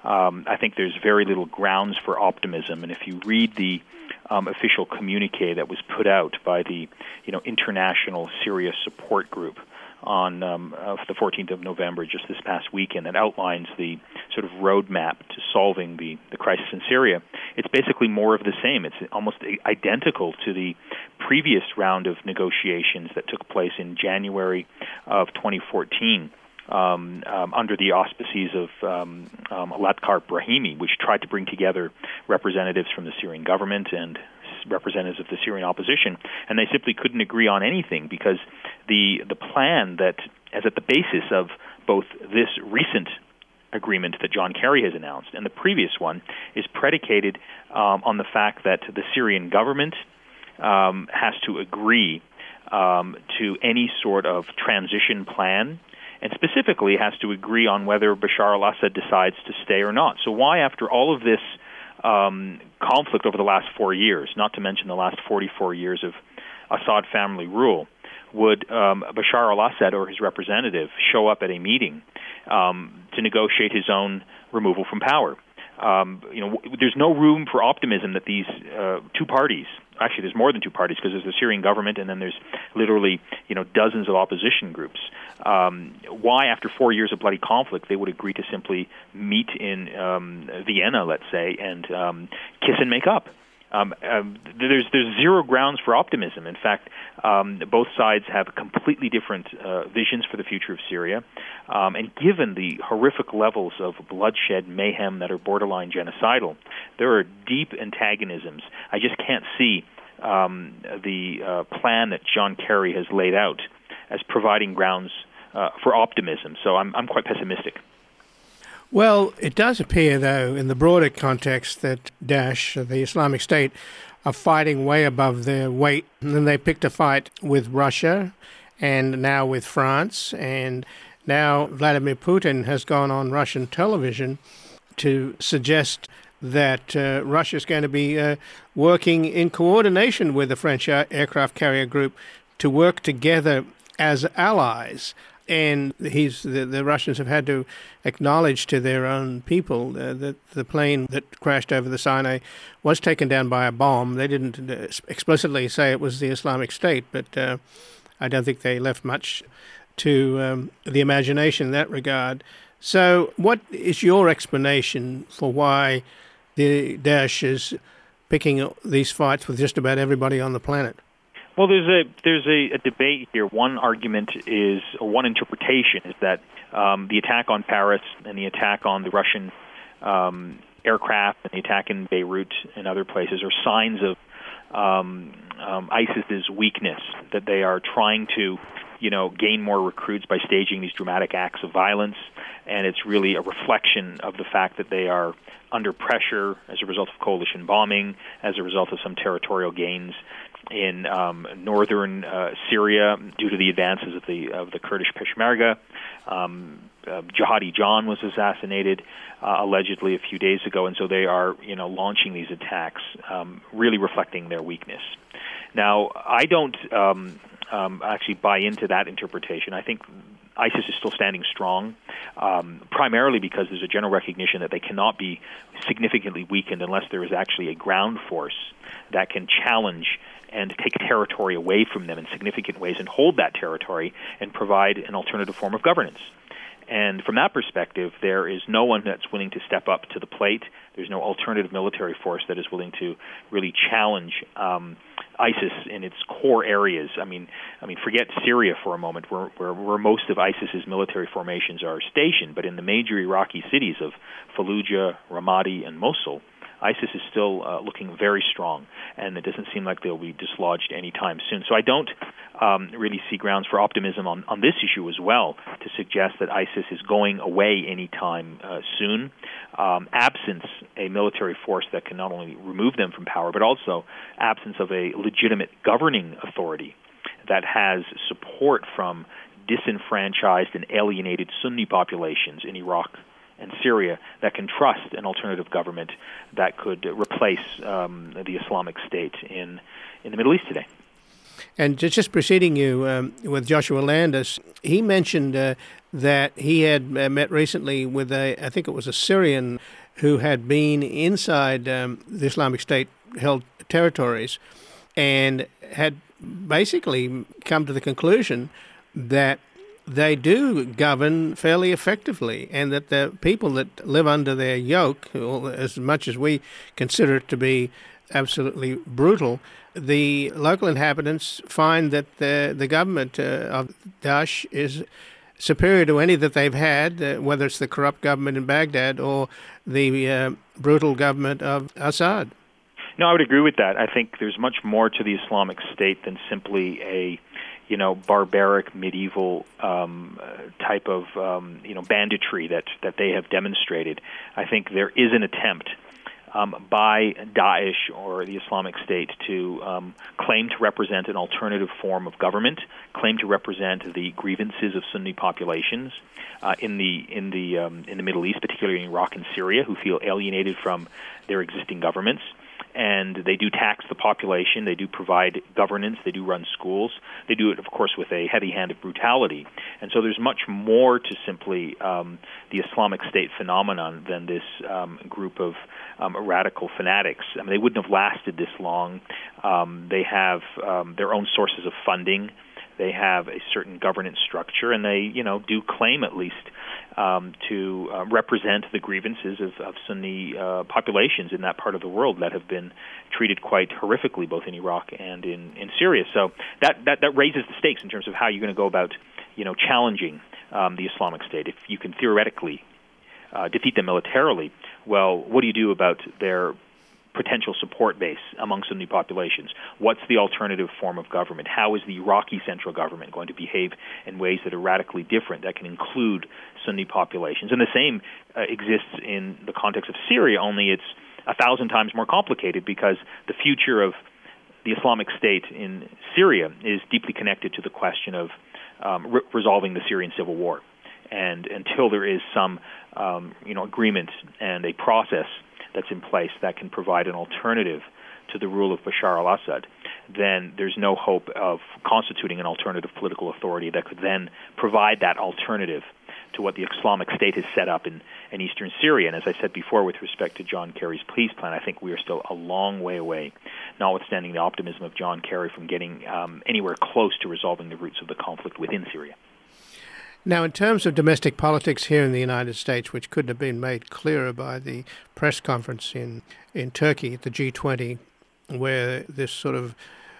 I think there's very little grounds for optimism. And if you read the official communique that was put out by the International Syria Support Group on the 14th of November, just this past weekend, that outlines the sort of roadmap to solving the crisis in Syria, it's basically more of the same. It's almost identical to the previous round of negotiations that took place in January of 2014 under the auspices of Latkar Brahimi, which tried to bring together representatives from the Syrian government and representatives of the Syrian opposition, and they simply couldn't agree on anything because the plan that is at the basis of both this recent agreement that John Kerry has announced and the previous one is predicated on the fact that the Syrian government has to agree to any sort of transition plan, and specifically has to agree on whether Bashar al-Assad decides to stay or not. So why, after all of this conflict over the last 4 years, not to mention the last 44 years of Assad family rule, would Bashar al-Assad or his representative show up at a meeting to negotiate his own removal from power? There's no room for optimism that these two parties, actually there's more than two parties because there's the Syrian government and then there's literally dozens of opposition groups. Why, after 4 years of bloody conflict, they would agree to simply meet in Vienna, let's say, and kiss and make up? There's zero grounds for optimism. In fact, both sides have completely different visions for the future of Syria. And given the horrific levels of bloodshed, mayhem that are borderline genocidal, there are deep antagonisms. I just can't see the plan that John Kerry has laid out as providing grounds for optimism. So I'm quite pessimistic. Well, it does appear, though, in the broader context that Daesh, the Islamic State, are fighting way above their weight. And then they picked a fight with Russia and now with France. And now Vladimir Putin has gone on Russian television to suggest that Russia is going to be working in coordination with the French aircraft carrier group to work together as allies. And the Russians have had to acknowledge to their own people that the plane that crashed over the Sinai was taken down by a bomb. They didn't explicitly say it was the Islamic State, but I don't think they left much to the imagination in that regard. So what is your explanation for why the Daesh is picking these fights with just about everybody on the planet? Well, there's a debate here. One argument is, or one interpretation is that the attack on Paris and the attack on the Russian aircraft and the attack in Beirut and other places are signs of ISIS's weakness, that they are trying to gain more recruits by staging these dramatic acts of violence, and it's really a reflection of the fact that they are under pressure as a result of coalition bombing, as a result of some territorial gains in northern Syria due to the advances of the Kurdish Peshmerga. Jihadi John was assassinated allegedly a few days ago, and so they are launching these attacks, really reflecting their weakness. Now, I don't actually buy into that interpretation. I think ISIS is still standing strong, primarily because there's a general recognition that they cannot be significantly weakened unless there is actually a ground force that can challenge and take territory away from them in significant ways and hold that territory and provide an alternative form of governance. And from that perspective, there is no one that's willing to step up to the plate. There's no alternative military force that is willing to really challenge ISIS in its core areas. I mean, forget Syria for a moment, where most of ISIS's military formations are stationed, but in the major Iraqi cities of Fallujah, Ramadi, and Mosul, ISIS is still looking very strong, and it doesn't seem like they'll be dislodged anytime soon. So I don't really see grounds for optimism on this issue as well, to suggest that ISIS is going away anytime soon, absence a military force that can not only remove them from power, but also absence of a legitimate governing authority that has support from disenfranchised and alienated Sunni populations in Iraq and Syria that can trust an alternative government that could replace the Islamic State in the Middle East today. And just preceding you with Joshua Landis, he mentioned that he had met recently with I think it was a Syrian who had been inside the Islamic State held territories and had basically come to the conclusion that they do govern fairly effectively, and that the people that live under their yoke, as much as we consider it to be absolutely brutal, the local inhabitants find that the government of Daesh is superior to any that they've had, whether it's the corrupt government in Baghdad or the brutal government of Assad. No, I would agree with that. I think there's much more to the Islamic State than simply a barbaric medieval type of banditry that they have demonstrated. I think there is an attempt by Daesh or the Islamic State to claim to represent an alternative form of government, claim to represent the grievances of Sunni populations in the Middle East, particularly in Iraq and Syria, who feel alienated from their existing governments. And they do tax the population, they do provide governance, they do run schools. They do it, of course, with a heavy hand of brutality. And so there's much more to simply the Islamic State phenomenon than this group of radical fanatics. I mean, they wouldn't have lasted this long. They have their own sources of funding. They have a certain governance structure, and they, do claim at least to represent the grievances of Sunni populations in that part of the world that have been treated quite horrifically, both in Iraq and in Syria. So that raises the stakes in terms of how you're going to go about, challenging the Islamic State. If you can theoretically defeat them militarily, well, what do you do about their potential support base among Sunni populations? What's the alternative form of government? How is the Iraqi central government going to behave in ways that are radically different, that can include Sunni populations? And the same exists in the context of Syria, only it's 1,000 times more complicated, because the future of the Islamic State in Syria is deeply connected to the question of resolving the Syrian civil war. And until there is some agreement and a process that's in place that can provide an alternative to the rule of Bashar al-Assad, then there's no hope of constituting an alternative political authority that could then provide that alternative to what the Islamic State has set up in eastern Syria. And as I said before, with respect to John Kerry's peace plan, I think we are still a long way away, notwithstanding the optimism of John Kerry, from getting anywhere close to resolving the roots of the conflict within Syria. Now, in terms of domestic politics here in the United States, which couldn't have been made clearer by the press conference in Turkey at the G20, where this sort of,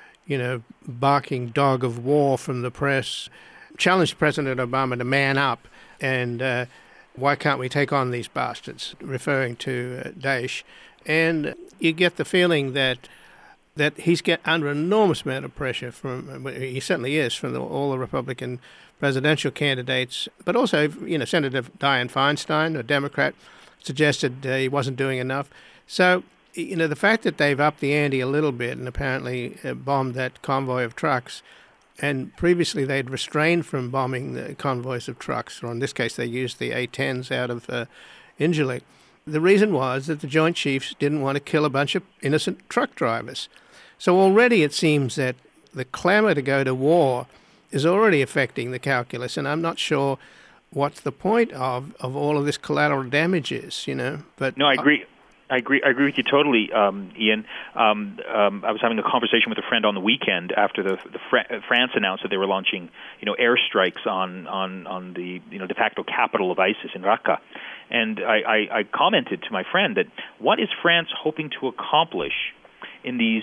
barking dog of war from the press challenged President Obama to man up and why can't we take on these bastards, referring to Daesh. And you get the feeling that he's under an enormous amount of pressure from, he certainly is, from all the Republican presidential candidates, but also, Senator Dianne Feinstein, a Democrat, suggested he wasn't doing enough. So, the fact that they've upped the ante a little bit and apparently bombed that convoy of trucks, and previously they'd restrained from bombing the convoys of trucks, or in this case they used the A-10s out of Incirlik. The reason was that the Joint Chiefs didn't want to kill a bunch of innocent truck drivers. So already it seems that the clamor to go to war is already affecting the calculus, and I'm not sure what's the point of all of this collateral damage is, But no, I agree. I agree with you totally, Ian. I was having a conversation with a friend on the weekend after France announced that they were launching, airstrikes on the de facto capital of ISIS in Raqqa, and I commented to my friend that what is France hoping to accomplish in these,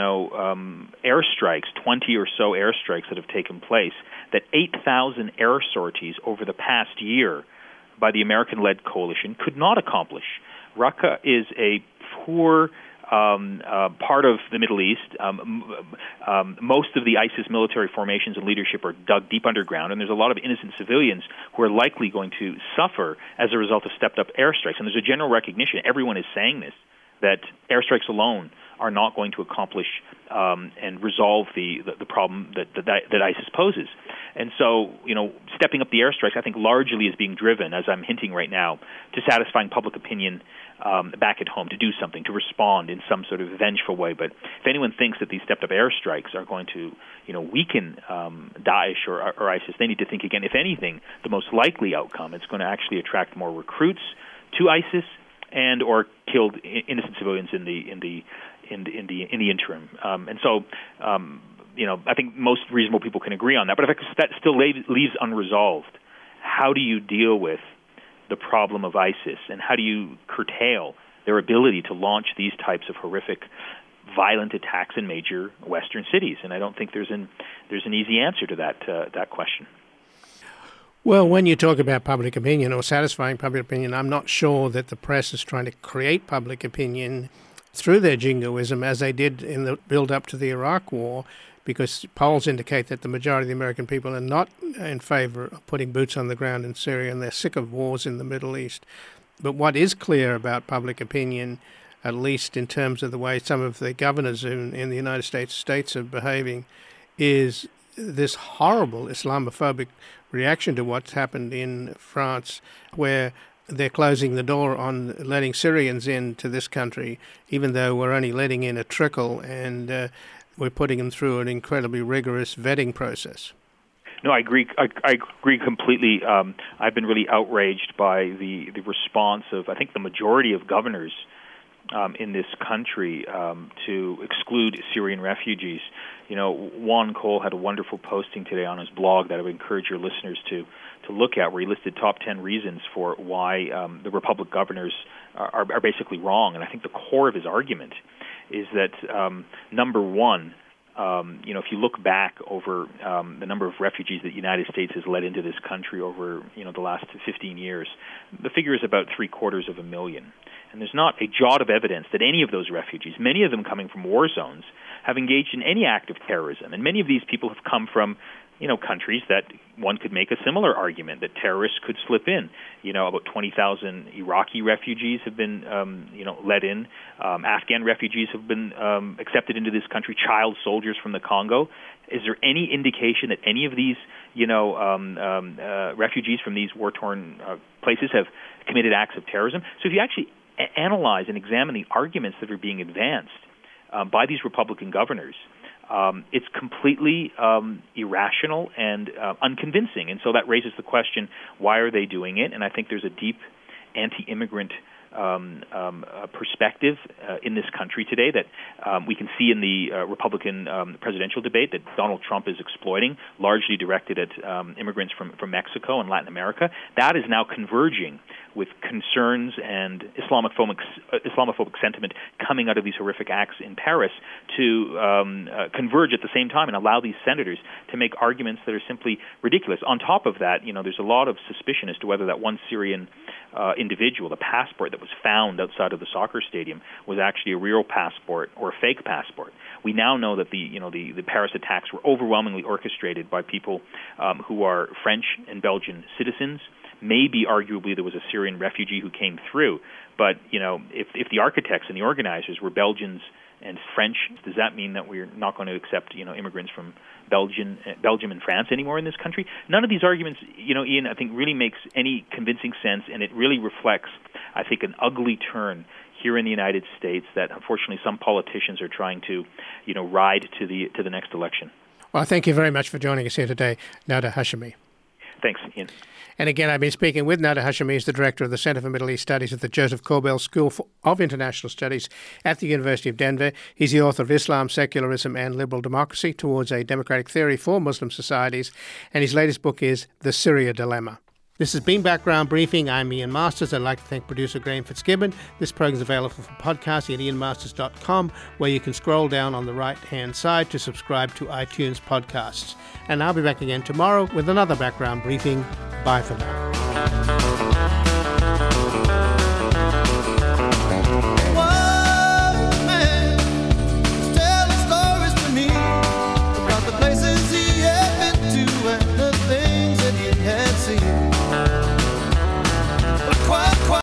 airstrikes, 20 or so airstrikes that have taken place, that 8,000 air sorties over the past year by the American-led coalition could not accomplish. Raqqa is a poor part of the Middle East. Most of the ISIS military formations and leadership are dug deep underground, and there's a lot of innocent civilians who are likely going to suffer as a result of stepped-up airstrikes. And there's a general recognition, everyone is saying this, that airstrikes alone are not going to accomplish and resolve the problem that ISIS poses. And so, stepping up the airstrikes, I think largely is being driven, as I'm hinting right now, to satisfying public opinion back at home, to do something, to respond in some sort of vengeful way. But if anyone thinks that these stepped-up airstrikes are going to, weaken Daesh or ISIS, they need to think again. If anything, the most likely outcome, it's going to actually attract more recruits to ISIS and or killed innocent civilians in the interim. I think most reasonable people can agree on that. But if that still leaves unresolved, how do you deal with the problem of ISIS, and how do you curtail their ability to launch these types of horrific, violent attacks in major Western cities? And I don't think there's an easy answer to that question. Well, when you talk about public opinion or satisfying public opinion, I'm not sure that the press is trying to create public opinion through their jingoism as they did in the build-up to the Iraq War, because polls indicate that the majority of the American people are not in favor of putting boots on the ground in Syria, and they're sick of wars in the Middle East. But what is clear about public opinion, at least in terms of the way some of the governors in the United States are behaving, is this horrible Islamophobic reaction to what's happened in France, where they're closing the door on letting Syrians into this country, even though we're only letting in a trickle, and we're putting them through an incredibly rigorous vetting process. No, I agree. I agree completely. I've been really outraged by the response of, I think, the majority of governors in this country to exclude Syrian refugees. Juan Cole had a wonderful posting today on his blog that I would encourage your listeners to look at, where he listed top 10 reasons for why the Republican governors are basically wrong. And I think the core of his argument is that, number one, if you look back over the number of refugees that the United States has let into this country over the last 15 years, the figure is about 750,000. And there's not a jot of evidence that any of those refugees, many of them coming from war zones, have engaged in any act of terrorism. And many of these people have come from countries that one could make a similar argument that terrorists could slip in. About 20,000 Iraqi refugees have been, let in. Afghan refugees have been accepted into this country. Child soldiers from the Congo. Is there any indication that any of these, refugees from these war-torn places have committed acts of terrorism? So if you actually analyze and examine the arguments that are being advanced by these Republican governors, it's completely irrational and unconvincing. And so that raises the question, why are they doing it? And I think there's a deep anti-immigrant perspective in this country today that we can see in the Republican presidential debate that Donald Trump is exploiting, largely directed at immigrants from Mexico and Latin America. That is now converging with concerns and Islamophobic sentiment coming out of these horrific acts in Paris to converge at the same time and allow these senators to make arguments that are simply ridiculous. On top of that, there's a lot of suspicion as to whether that one Syrian individual, the passport that was found outside of the soccer stadium, was actually a real passport or a fake passport. We now know that the Paris attacks were overwhelmingly orchestrated by people who are French and Belgian citizens. Maybe, arguably, there was a Syrian refugee who came through. But, if the architects and the organizers were Belgians and French, does that mean that we're not going to accept, immigrants from Belgium and France anymore in this country? None of these arguments, Ian, I think really makes any convincing sense, and it really reflects, I think, an ugly turn here in the United States that, unfortunately, some politicians are trying to, ride to the next election. Well, thank you very much for joining us here today, Nader Hashemi. Thanks, Ian. And again, I've been speaking with Nader Hashemi, who's the director of the Center for Middle East Studies at the Joseph Corbell School of International Studies at the University of Denver. He's the author of Islam, Secularism and Liberal Democracy Towards a Democratic Theory for Muslim Societies, and his latest book is The Syria Dilemma. This has been Background Briefing. I'm Ian Masters. I'd like to thank producer Graham Fitzgibbon. This program is available for podcasting at ianmasters.com, where you can scroll down on the right-hand side to subscribe to iTunes podcasts. And I'll be back again tomorrow with another Background Briefing. Bye for now.